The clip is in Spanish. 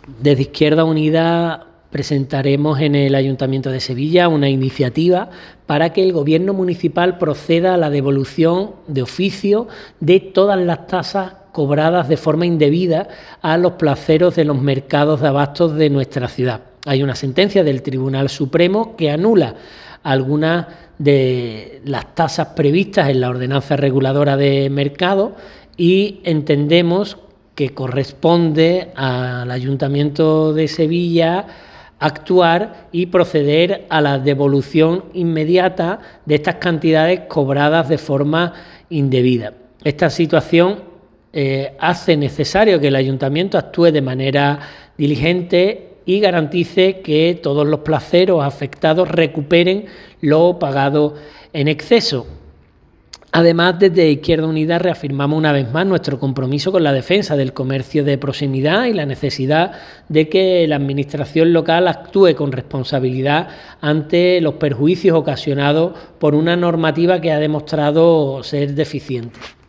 Desde Izquierda Unida presentaremos en el Ayuntamiento de Sevilla una iniciativa para que el Gobierno municipal proceda a la devolución de oficio de todas las tasas cobradas de forma indebida a los placeros de los mercados de abastos de nuestra ciudad. Hay una sentencia del Tribunal Supremo que anula algunas de las tasas previstas en la ordenanza reguladora de mercado y entendemos que corresponde al Ayuntamiento de Sevilla actuar y proceder a la devolución inmediata de estas cantidades cobradas de forma indebida. Esta situación hace necesario que el Ayuntamiento actúe de manera diligente y garantice que todos los placeros afectados recuperen lo pagado en exceso. Además, desde Izquierda Unida reafirmamos una vez más nuestro compromiso con la defensa del comercio de proximidad y la necesidad de que la Administración local actúe con responsabilidad ante los perjuicios ocasionados por una normativa que ha demostrado ser deficiente.